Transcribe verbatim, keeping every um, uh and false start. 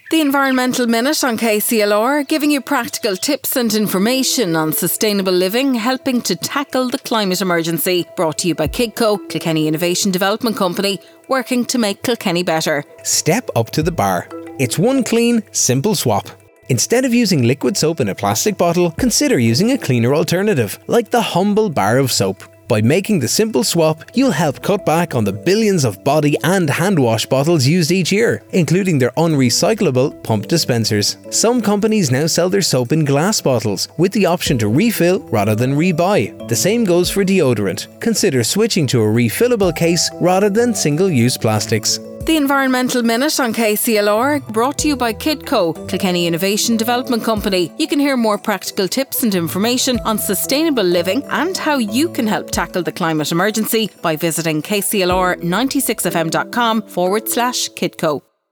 The Environmental Minute on K C L R, giving you practical tips and information on sustainable living, helping to tackle the climate emergency. Brought to you by Kidco, Kilkenny Innovation Development Company, working to make Kilkenny better. Step up to the bar. It's one clean, simple swap. Instead of using liquid soap in a plastic bottle, consider using a cleaner alternative, like the humble bar of soap. By making the simple swap, you'll help cut back on the billions of body and hand wash bottles used each year, including their unrecyclable pump dispensers. Some companies now sell their soap in glass bottles, with the option to refill rather than rebuy. The same goes for deodorant. Consider switching to a refillable case rather than single-use plastics. The Environmental Minute on K C L R, brought to you by Kidco, Kilkenny Innovation Development Company. You can hear more practical tips and information on sustainable living and how you can help tackle the climate emergency by visiting kclr ninety-six f m dot com forward slash Kidco.